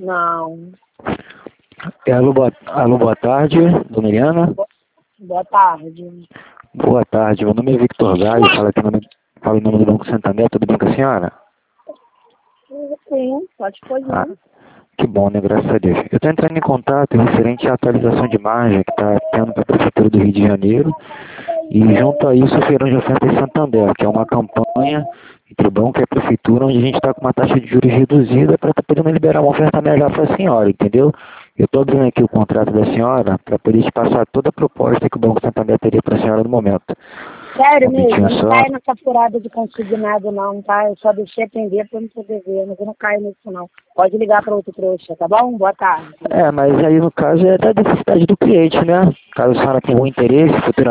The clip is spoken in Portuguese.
Não. Alô, boa tarde, dona Eliana. Boa tarde. Boa tarde, meu nome é Victor Galho, falo em nome do Banco Santander, tudo bem com a senhora? Sim, pode fazer. Ah, que bom, né? Graças a Deus. Eu estou entrando em contato referente à atualização de margem que está tendo para a Prefeitura do Rio de Janeiro e junto a isso o Feirão de Ofertas Santander, que é uma campanha entre o banco e a Prefeitura onde a gente está com uma taxa de juros reduzida para estar podendo liberar uma oferta melhor para a senhora, entendeu? Eu estou abrindo aqui o contrato da senhora para poder te passar toda a proposta que o Banco Santander teria para a senhora no momento. Sério mesmo, eu Só. não caio nessa furada de consignado não, tá? Eu só deixei atender para não poder ver, mas eu não caio nisso não. Pode ligar para outro trouxa, tá bom? Boa tarde. Mas aí no caso é da necessidade do cliente, né? Caso a senhora tenha algum interesse, futuramente